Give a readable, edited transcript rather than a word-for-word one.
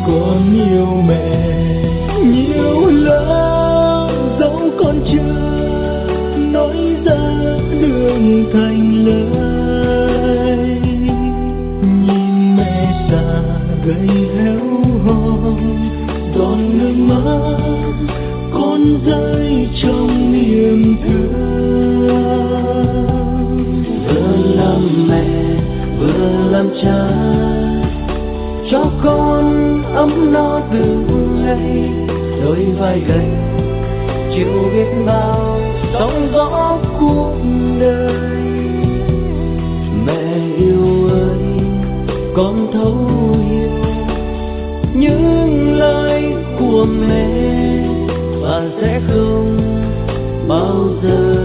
Con yêu mẹ nhiều lắm, dẫu con chưa nói ra đường thành lời. Nhìn mẹ già gầy héo hon, giọt nước mắt con rơi trong niềm thương. Vừa làm mẹ vừa làm cha, cho con ấm no từ ngày đôi vai gầy chịu biết bao sóng gió cuộc đời. Mẹ yêu ơi, con thấu hiểu những lời của mẹ và sẽ không bao giờ